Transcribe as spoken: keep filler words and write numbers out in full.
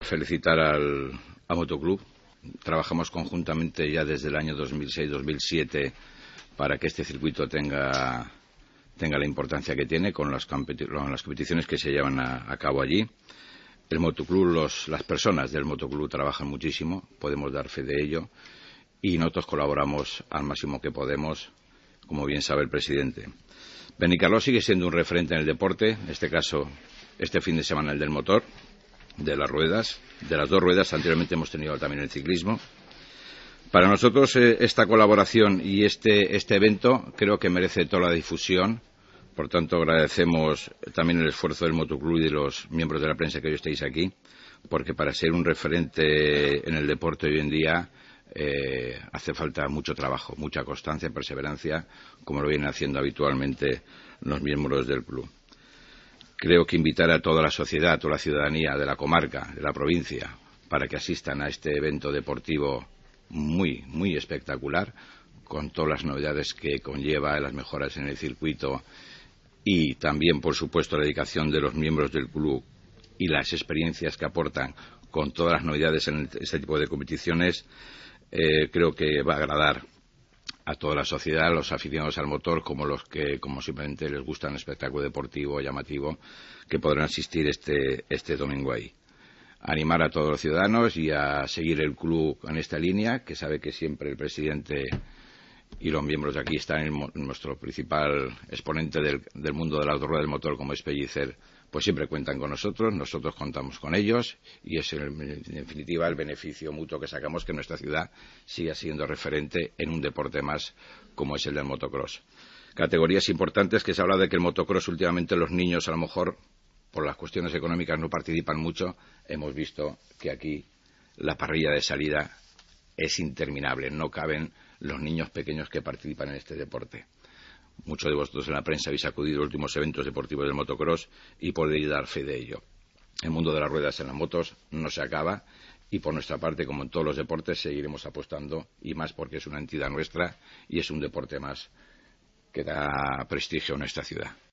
felicitar al, al Motoclub. Trabajamos conjuntamente ya desde el año dos mil seis dos mil siete para que este circuito tenga, tenga la importancia que tiene con las, con las competiciones que se llevan a, a cabo allí. El Motoclub, los, las personas del Motoclub trabajan muchísimo, podemos dar fe de ello, y nosotros colaboramos al máximo que podemos, como bien sabe el presidente. Benicarló sigue siendo un referente en el deporte, en este caso, este fin de semana el del motor, de las ruedas, de las dos ruedas. Anteriormente hemos tenido también el ciclismo. Para nosotros eh, esta colaboración y este, este evento creo que merece toda la difusión. Por tanto, agradecemos también el esfuerzo del Motoclub y de los miembros de la prensa que hoy estéis aquí, porque para ser un referente en el deporte hoy en día eh, hace falta mucho trabajo, mucha constancia, perseverancia, como lo vienen haciendo habitualmente los miembros del club. Creo que invitar a toda la sociedad, a toda la ciudadanía de la comarca, de la provincia, para que asistan a este evento deportivo muy, muy espectacular, con todas las novedades que conlleva, las mejoras en el circuito y también, por supuesto, la dedicación de los miembros del club y las experiencias que aportan con todas las novedades en este tipo de competiciones, eh, creo que va a agradar a toda la sociedad, los aficionados al motor, como los que, como simplemente les gusta un espectáculo deportivo llamativo, que podrán asistir este, este domingo ahí. Animar a todos los ciudadanos y a seguir el club en esta línea, que sabe que siempre el presidente y los miembros de aquí están en nuestro principal exponente del, del mundo de la rueda del motor, como es Pellicer, pues siempre cuentan con nosotros, nosotros contamos con ellos, y es en, en definitiva el beneficio mutuo que sacamos, que nuestra ciudad siga siendo referente en un deporte más como es el del motocross. Categorías importantes, que se habla de que el motocross últimamente los niños a lo mejor por las cuestiones económicas no participan mucho. Hemos visto que aquí la parrilla de salida es interminable, no caben los niños pequeños que participan en este deporte. Muchos de vosotros en la prensa habéis acudido a los últimos eventos deportivos del motocross y podéis dar fe de ello. El mundo de las ruedas en las motos no se acaba, y por nuestra parte, como en todos los deportes, seguiremos apostando, y más porque es una entidad nuestra y es un deporte más que da prestigio a nuestra ciudad.